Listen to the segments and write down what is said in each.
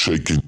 shaking.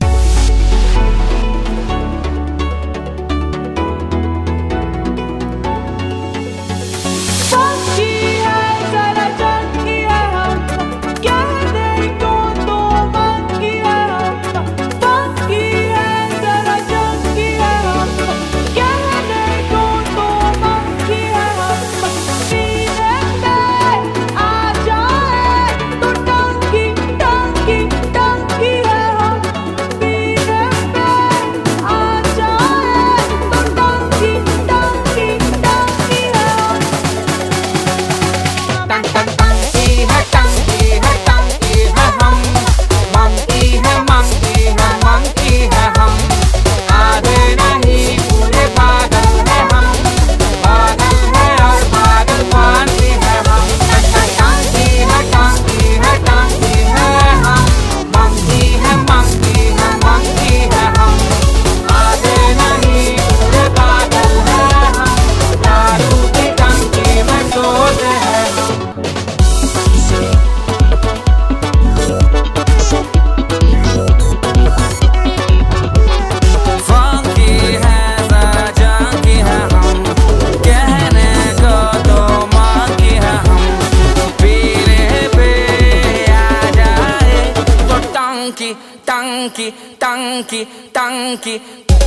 Tanky.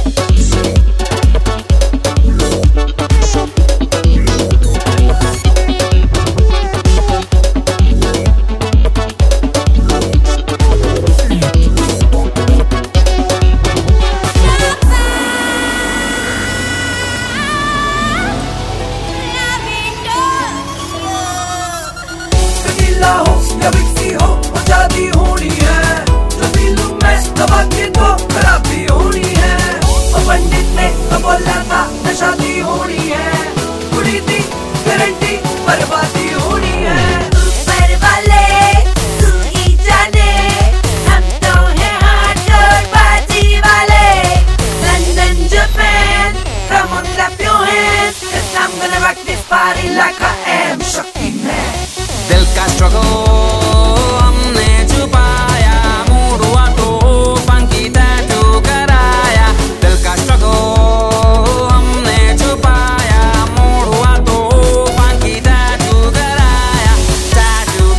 गीला हो या मिक्सी हो आजादी होनी है, जो दिलों में दबा के तो खराबी होनी है। और पंडित ने तो बोला था न शादी होनी है, कुड़ी थी गारंटी बर्बादी होनी है। ऊपर वाले तू ही जाने, हम तो हैं हार्डकोर पार्टी वाले। London, Japan, come on clap your hands, 'cause I'm gonna rock this party like I am Shakti Man। दिल का स्ट्रगल हमने छुपाया, मूड हुआ तो फंकी टैटू कराया। दिल का स्ट्रगल हमने छुपाया, मूड हुआ तो फंकी टैटू कराया। टैटू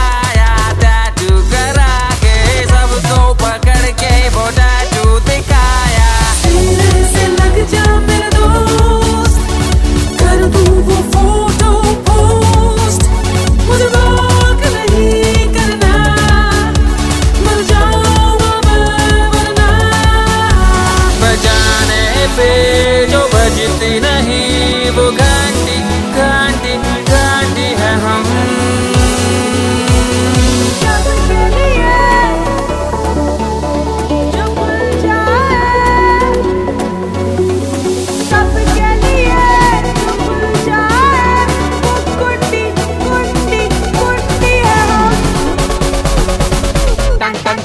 करा के सबको पकड़ के वो टैटू दिखाया। सीने से लग जा मेरे दोस्त, कर दूं वो फोटो पोस्ट। मुझे रोक नहीं करना, मर जाऊंगा मैं वरना। बजाने पे जो बजती नहीं वो घंटी घंटी घंटी है हम। सबके लिए जो भूल जाए, सबके लिए जो भूल जाए, वो कुट्टी कुट्टी कुट्टी है हम।